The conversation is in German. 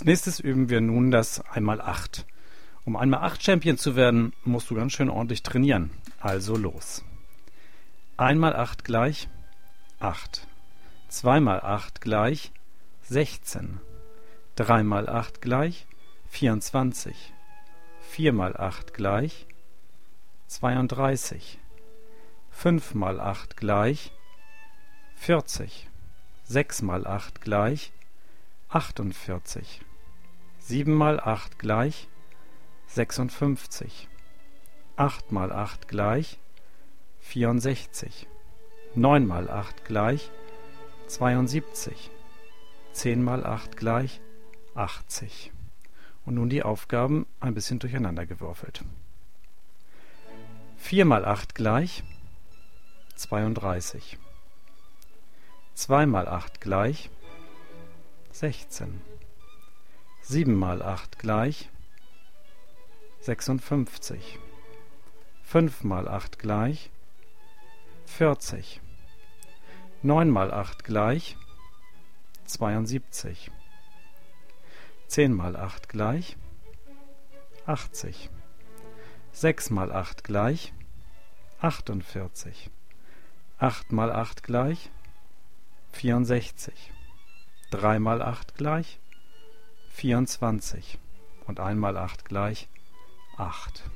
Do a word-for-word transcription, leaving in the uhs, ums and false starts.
Als nächstes üben wir nun das eins mal acht. Um eins mal acht Champion zu werden, musst du ganz schön ordentlich trainieren. Also los. eins mal acht gleich acht. zwei mal acht gleich sechzehn. drei mal acht gleich vierundzwanzig. vier mal acht gleich zweiunddreißig. fünf mal acht gleich vierzig. sechs mal acht gleich achtundvierzig. sieben mal acht gleich sechsundfünfzig. acht mal acht gleich vierundsechzig. neun mal acht gleich zweiundsiebzig. zehn mal acht gleich achtzig. Und nun die Aufgaben ein bisschen durcheinander gewürfelt. vier mal acht gleich zweiunddreißig. zwei mal acht gleich sechzehn. sieben mal acht gleich sechsundfünfzig. fünf mal acht gleich vierzig. neun mal acht gleich zweiundsiebzig. zehn mal acht gleich achtzig. sechs mal acht gleich achtundvierzig. acht mal acht gleich vierundsechzig. drei mal acht gleich vierundzwanzig und eins mal acht gleich acht.